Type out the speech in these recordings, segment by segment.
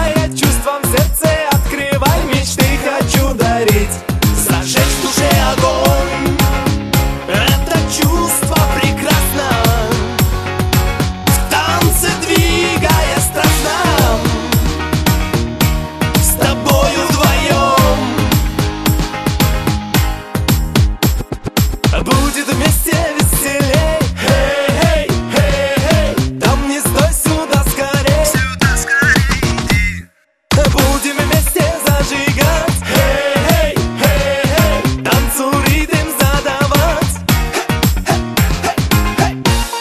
давая чувствам в сердце, открывай мечты, хочу дарить. Зажечь в душе огонь, это чувство прекрасно, в танце двигая страстно, с тобою вдвоем. Будет вместе веселей, хей, хей, хей, хей. Там не стой, сюда скорей, сюда скорей иди. Будем вместе зажигать, хей, хей, хей, хей. Танцу ритм задавать, хей, хей, хей, хей.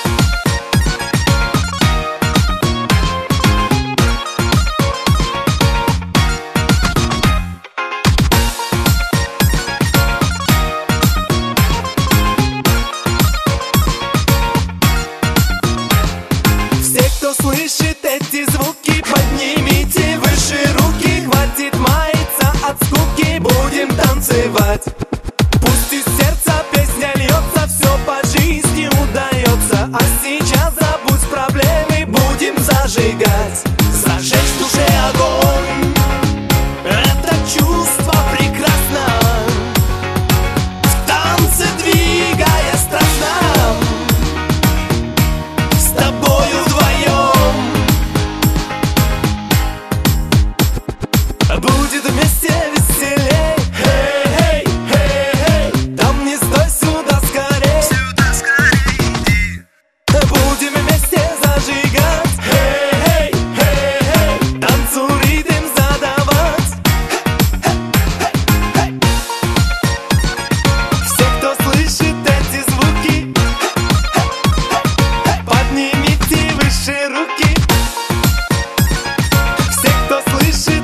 Все, кто слышит эти звуки, поднимите выше руки. Хватит маяться от скуки, будем танцевать. Пусть из сердца песня льется, все по жизни удается. А сейчас забудь проблемы, будем зажигать. Зажечь в душе огонь, это чувство прекрасно, в танце двигая страстно, с тобою вдвоем. Будет вместе веселей, хей, хей, хей, хей. Там не стой, сюда скорей, сюда скорей иди. Будем вместе зажигать, хей, хей, хей, хей. Танцу ритм задавать, хей, хей, хей, хей. Все, кто слышит эти звуки, поднимите выше руки. Все, кто слышит